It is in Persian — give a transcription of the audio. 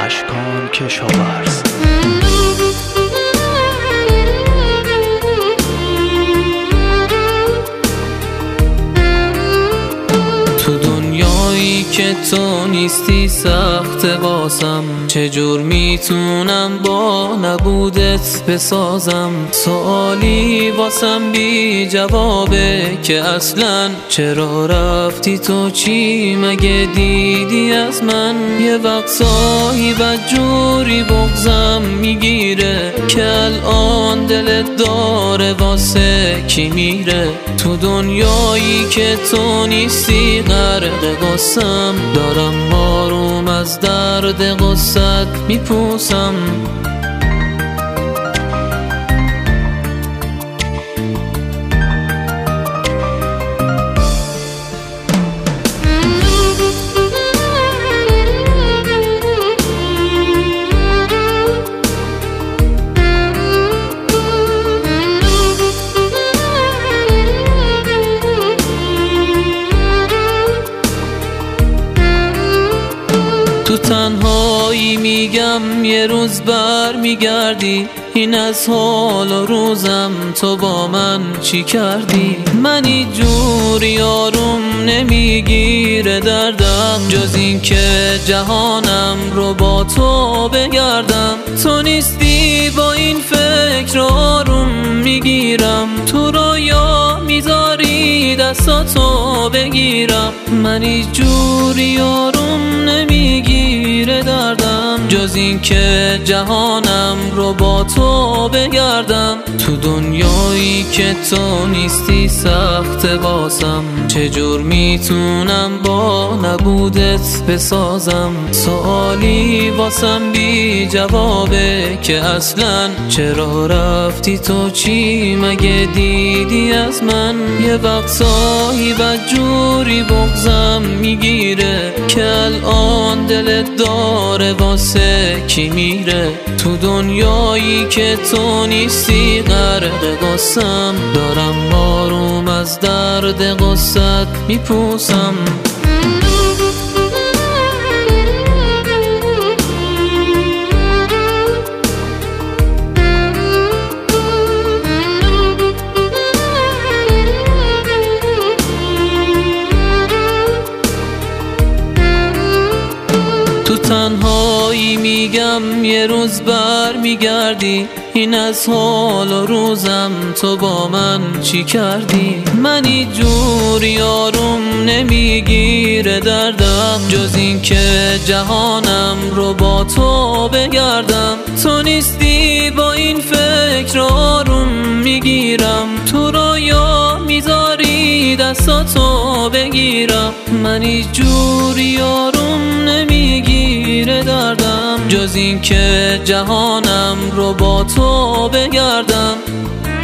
اشکان کشاورز. تو دنیایی که تو نیستی سخت واسم، چجور میتونم با نبودت بسازم؟ سوالی واسم بی جوابه که اصلا چرا رفتی تو؟ چی مگه دیدی از من؟ یه وقت صاحی بدجوری بغضم میگیره که الان دلت داره واسه کی میره؟ تو دنیایی که تو نیستی غرق قصم، دارم آروم از درد قصت میپوسم. تو تنهایی میگم یه روز بر میگردی، این از حال و روزم تو با من چی کردی؟ من اینجوری آروم نمیگیره دردم، جز این که جهانم رو با تو بگردم. تو نیستی با این فکر آروم میگیرم، تو رویا میذاری دستاتو بگیرم. من اینجوری آروم نمیگیره دردم، جز این که جهانم رو با تو بگردم. تو دنیایی که تو نیستی سخت واسم، چجور میتونم با نبودت بسازم؟ سوالی واسم بی جوابه که اصلا چرا رفتی تو؟ چی مگه دیدی از من؟ یه وقت صاحی بدجوری بغضم میگیره که الان دلت داره واسه کی میره؟ تو دنیایی که تو نیستی غرق قصم، دارم آروم از درد قصت میپوسم. تو تنهایی میگم یه روز بر میگردی، این از حال و روزم تو با من چی کردی؟ من اینجوری آروم نمیگیره دردم، جز این که جهانم رو با تو بگردم. تو نیستی با این فکر آروم میگیرم، تو رویا میذاری دستاتو بگیرم. من اینجوری آروم نمیگیره دردم، جز این که جهانم رو با تو بگردم.